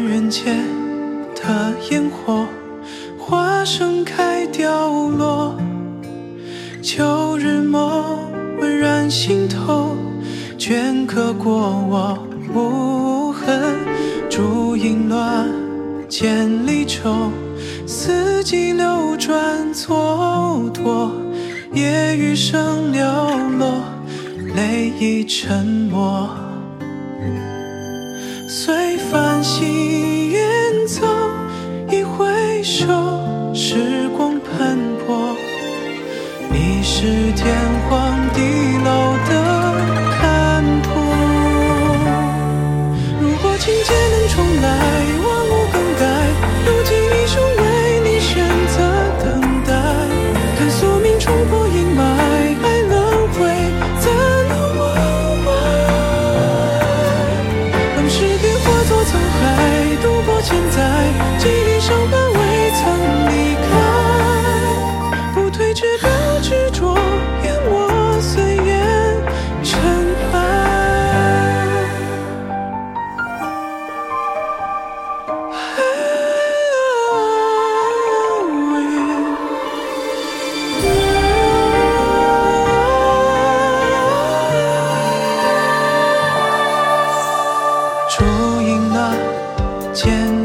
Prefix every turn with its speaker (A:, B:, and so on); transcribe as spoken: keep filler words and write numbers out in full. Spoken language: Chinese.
A: 人间的烟火，花盛开凋落，旧日梦温染心头，镌刻过我无痕。烛影乱，千里愁，四季流转蹉跎，夜雨声流落，泪已沉默。随繁星远走，一回首，时光斑驳。你是天荒地老的看破。如果情节能重来，万物更改，如今一生为你选择等待。看宿命冲破阴霾，爱轮回，怎能忘怀？让诗篇化作沧海，度过千载，记忆伤疤未曾离开。不退却的执着，淹没岁月尘埃。烛影乱，千